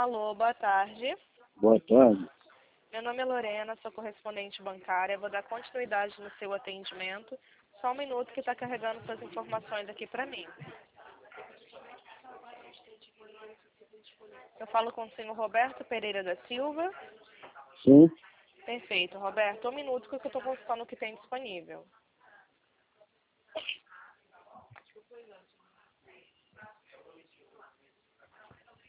Alô, boa tarde. Boa tarde. Meu nome é Lorena, sou correspondente bancária. Vou dar continuidade no seu atendimento. Só um minuto que está carregando suas informações aqui para mim. Eu falo com o senhor Roberto Pereira da Silva. Sim, Perfeito, Roberto. Um minuto que eu estou consultando o que tem disponível.